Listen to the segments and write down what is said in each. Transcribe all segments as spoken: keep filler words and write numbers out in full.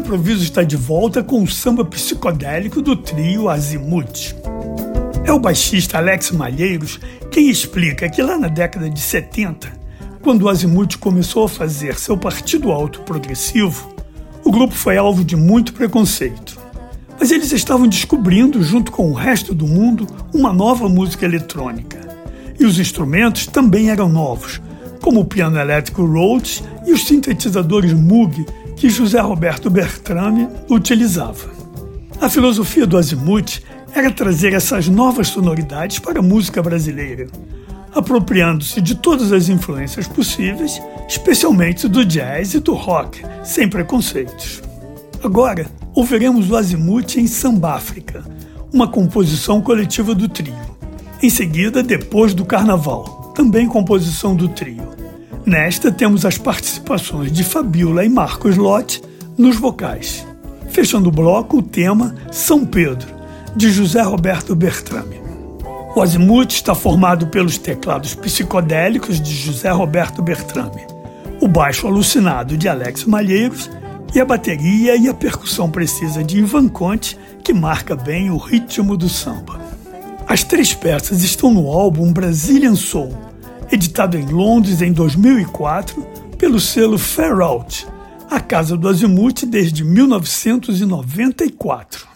improviso está de volta com o samba psicodélico do trio Azimuth. É o baixista Alex Malheiros quem explica que lá na década de setenta, quando o Azimuth começou a fazer seu partido alto progressivo, o grupo foi alvo de muito preconceito. Mas eles estavam descobrindo, junto com o resto do mundo, uma nova música eletrônica. E os instrumentos também eram novos, como o piano elétrico Rhodes e os sintetizadores Moog que José Roberto Bertrame utilizava. A filosofia do Azimuth era trazer essas novas sonoridades para a música brasileira, apropriando-se de todas as influências possíveis, especialmente do jazz e do rock, sem preconceitos. Agora, ouviremos o Azimuth em Sambáfrica, uma composição coletiva do trio. Em seguida, Depois do Carnaval, também composição do trio. Nesta, temos as participações de Fabiola e Marcos Lotti nos vocais. Fechando o bloco, o tema São Pedro, de José Roberto Bertrame. O Azimuth está formado pelos teclados psicodélicos de José Roberto Bertrame, o baixo alucinado de Alex Malheiros e a bateria e a percussão precisa de Ivan Conte, que marca bem o ritmo do samba. As três peças estão no álbum Brazilian Soul, editado em Londres em dois mil e quatro pelo selo Far Out, a casa do Azimuth desde mil novecentos e noventa e quatro.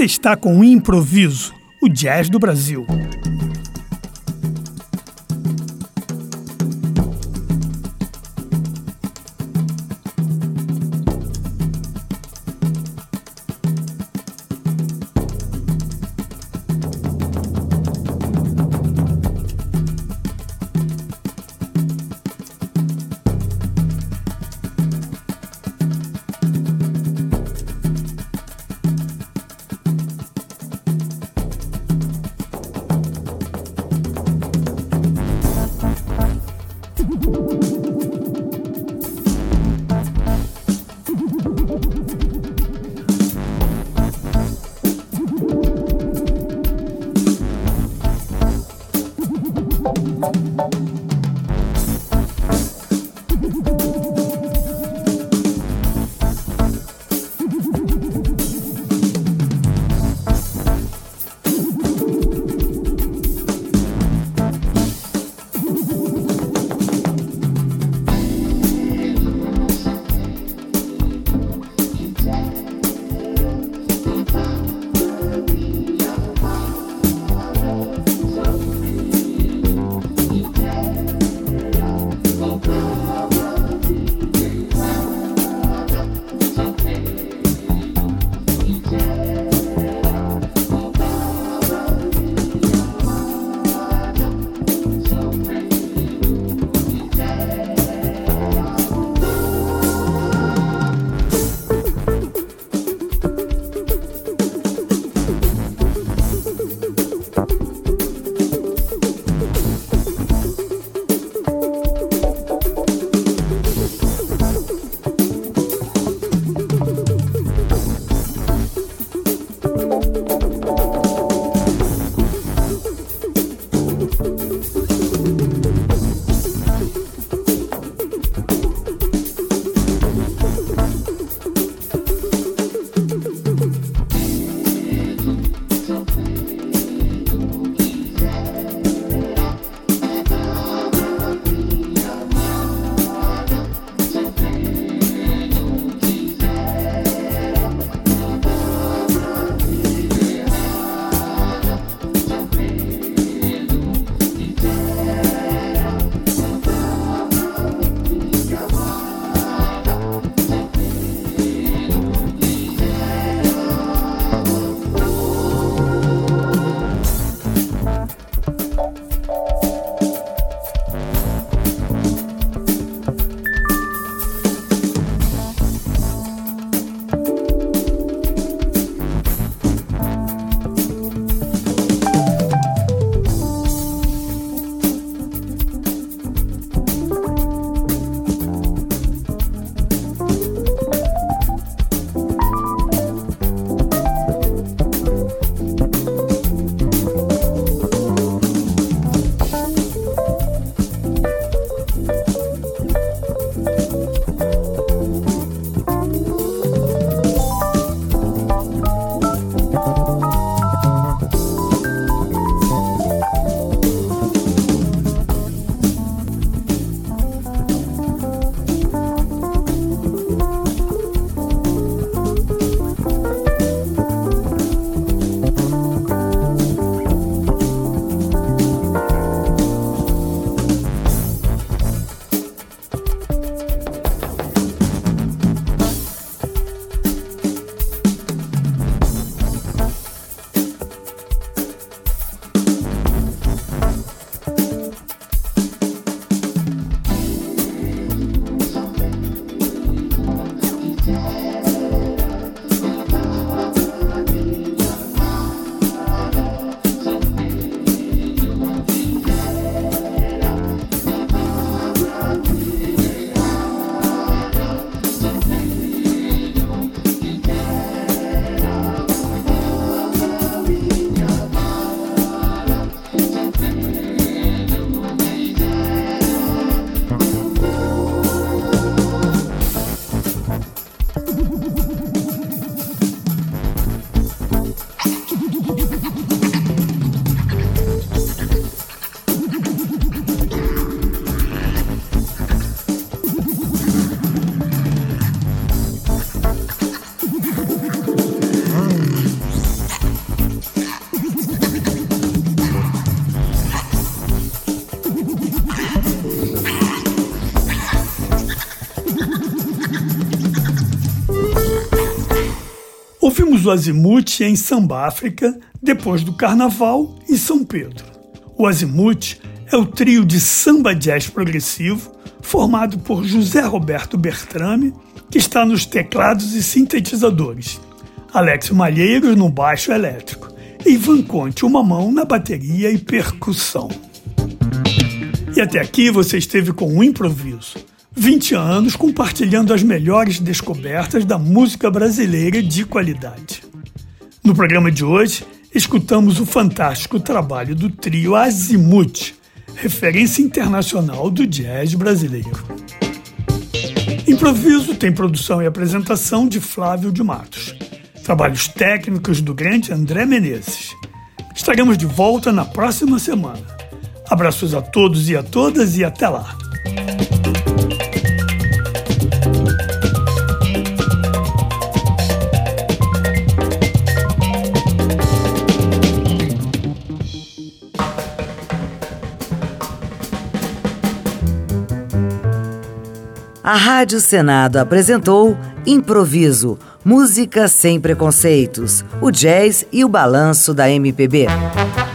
Você está com o Improviso, o jazz do Brasil. Ouvimos o Azimuth em Samba África, depois do Carnaval, em São Pedro. O Azimuth é o trio de samba jazz progressivo formado por José Roberto Bertrame, que está nos teclados e sintetizadores, Alex Malheiros no baixo elétrico e Ivan Conte, uma mão na bateria e percussão. E até aqui você esteve com o Improviso. vinte anos compartilhando as melhores descobertas da música brasileira de qualidade. No programa de hoje, escutamos o fantástico trabalho do trio Azimuth, referência internacional do jazz brasileiro. Improviso tem produção e apresentação de Flávio de Matos. Trabalhos técnicos do grande André Menezes. Estaremos de volta na próxima semana. Abraços a todos e a todas e até lá! A Rádio Senado apresentou Improviso, música sem preconceitos, o jazz e o balanço da M P B.